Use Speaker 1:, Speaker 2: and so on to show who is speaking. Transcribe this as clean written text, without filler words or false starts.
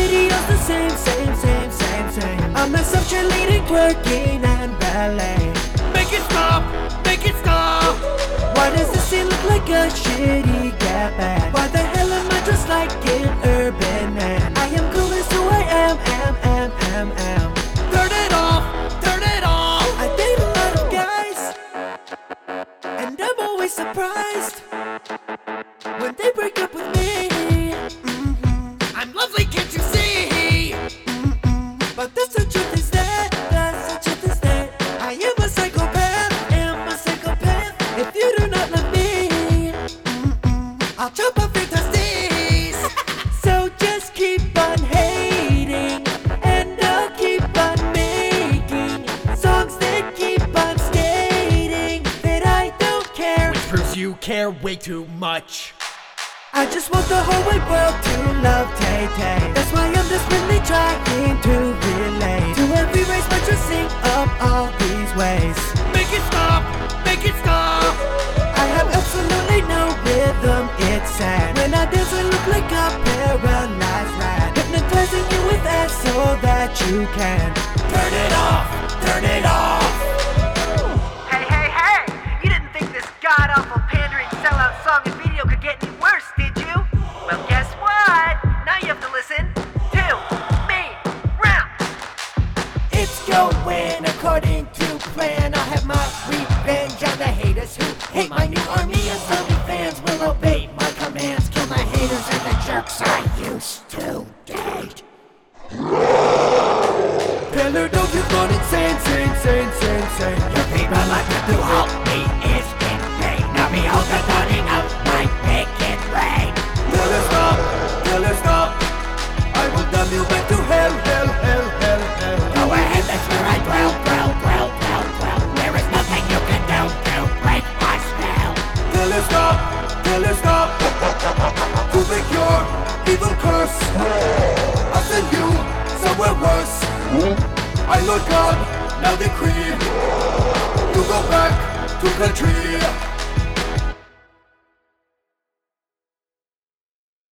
Speaker 1: videos the same. I'm myself cheerleading, twerking and ballet.
Speaker 2: Make it stop, make it stop.
Speaker 1: Why does this scene look like a shitty Gap ad? Why the hell am I dressed like an urban man? I am cool as who I am.
Speaker 2: Turn it off, turn it off.
Speaker 1: I date a lot of guys, and I'm always surprised when they break up with me.
Speaker 2: I'm lovely, can't you see?
Speaker 1: But that's the truth is that, I am a psychopath, If you do not love me, I'll chop off your testes. So just keep on hating, and I'll keep on making songs that keep on stating that I don't care.
Speaker 2: Which proves you care way too much.
Speaker 1: I just want the whole wide world to love Tay-Tay. That's why I'm desperately trying to relate to every race, but just sing up all these ways.
Speaker 2: Make it stop, make it stop.
Speaker 1: I have absolutely no rhythm, it's sad. When I dance I look like a paralyzed rat, hypnotizing you with ass so that you can
Speaker 2: Turn it off, turn it off.
Speaker 3: Hey! You didn't think this god-awful pandering sellout song and video could get any worse, did you? Well, guess what? Now you have to listen to me rap.
Speaker 1: It's going according to plan. I'll have my revenge on the haters who hate my new army of zombie fans. Will obey my commands, kill my haters and the jerks I used to date. Tell her don't you run insane.
Speaker 4: Your people like to help me is in vain. Now behold the dawning of my wicked reign.
Speaker 1: Tell her stop. I will damn you back to hell.
Speaker 4: Go ahead, that's where I dwell. There is nothing you can do to break my spell.
Speaker 1: Tell her stop. To make your evil curse, I'll send you somewhere worse. I, Lord God, now decree you go back to country.